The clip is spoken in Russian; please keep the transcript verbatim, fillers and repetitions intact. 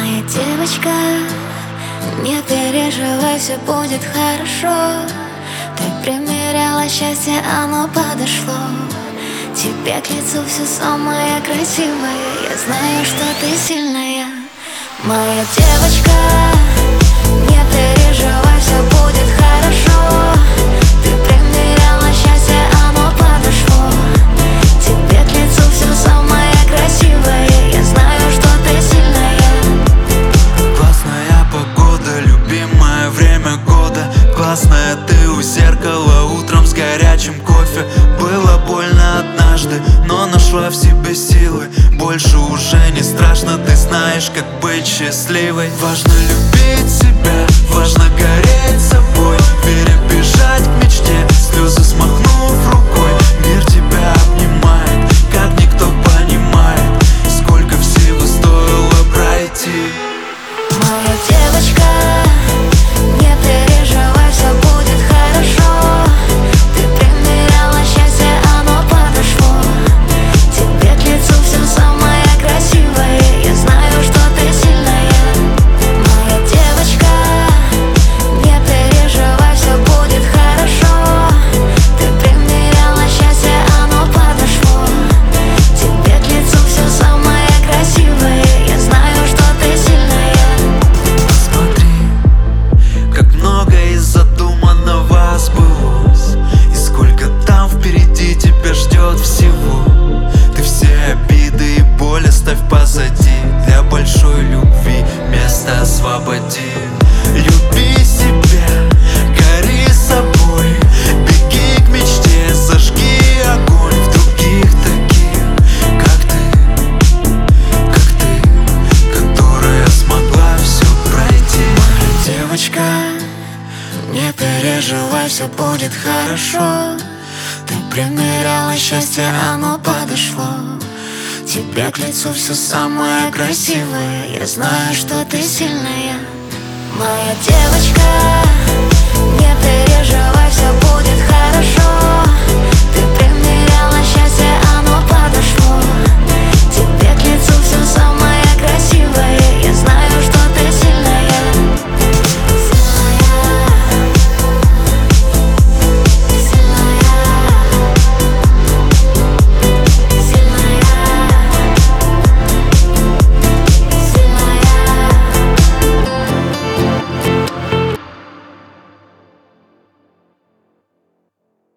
Моя девочка, не переживай, все будет хорошо. Ты примеряла счастье, оно подошло. Тебе к лицу все самое красивое. Я знаю, что ты сильная. Моя девочка, не переживай, все будет хорошо. Ты примеряла счастье, оно подошло. Тебе к лицу все самое красивое. Я знаю, что ты сильная. Классная погода, любимое время года. Классная ты у зеркала утром с горячим кофе. Было больно однажды, но нашла в себе силы. Больше уже не страшно, ты знаешь, как быть счастливой. Важно любить себя, важно гореть собой. Перебежать к мечте, слезы смахнув рукой. Мир тебя обнимает, как никто понимает, сколько всего стоило пройти. Моя девочка, не переживай, все будет хорошо. Ты примеряла счастье, оно подошло. Тебе к лицу все самое красивое. Я знаю, что ты сильная. Моя девочка, не переживай, все будет хорошо. Ты примеряла счастье, оно подошло. Тебе к лицу все самое красивое. Я знаю, что ты сильная. Смотри, как много из задуманного сбылось, и сколько там впереди тебя ждет всего. Ты все обиды и боль оставь позади. Для большой любви место освободи. Люби себя, гори собой. Беги к мечте, зажги огонь в других таких, как ты, как ты, которая смогла все пройти. Девочка, не переживай, все будет хорошо. Ты примеряла счастье, оно подошло. Тебе к лицу все самое красивое. Я знаю, что ты сильная. Моя девочка, не переживай, все будет хорошо. Ты примеряла счастье, оно подошло. Тебе к лицу все самое красивое.